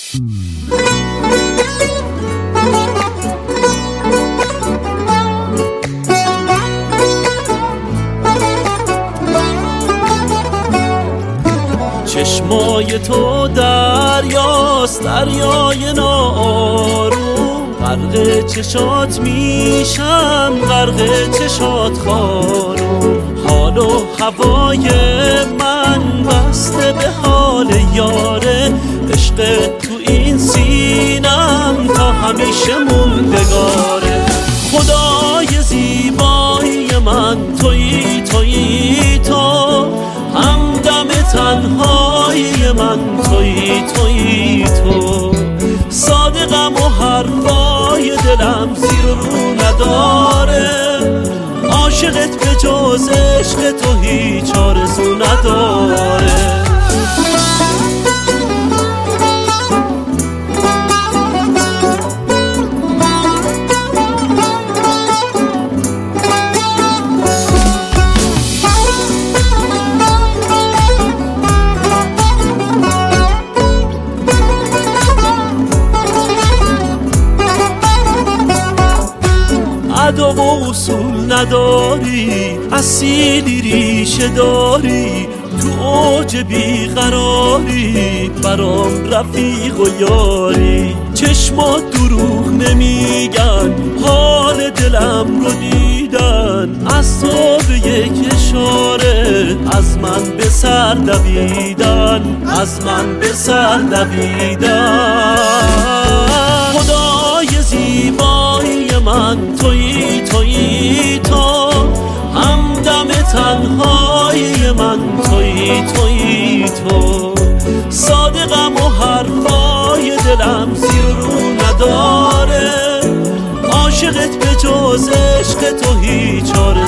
چشمای تو دریاست، دریای ناآروم، غرق چشات میشم، غرق چشات خانوم. حال و هوای من بسته به حال یاره، عشق تو این سینم تا همیشه موندگاره. خدای زیبایی من تویی، تویی تو، همدم تنهایی من تویی، تویی تو. صادقم و حرفای دلم زیر و رو نداره، عاشقت به جز عشق تو هیچ آرزو نداره. ادا و اصول نداری، اصیلی ریشه داری، تو اوج بیقراری، برام رفیق و یاری. چشمات دروغ نمیگن، حال دلم رو دیدن، از تو به یک اشاره از من به سر دویدن، از من به سر دویدن. خدای زیبایی من تویی، تویی تو، همدم تنهایی من تویی، تویی تو. صادقم و حرفای دلم زیر و رو نداره، عاشقت به جز عشق تو هیچ آرزو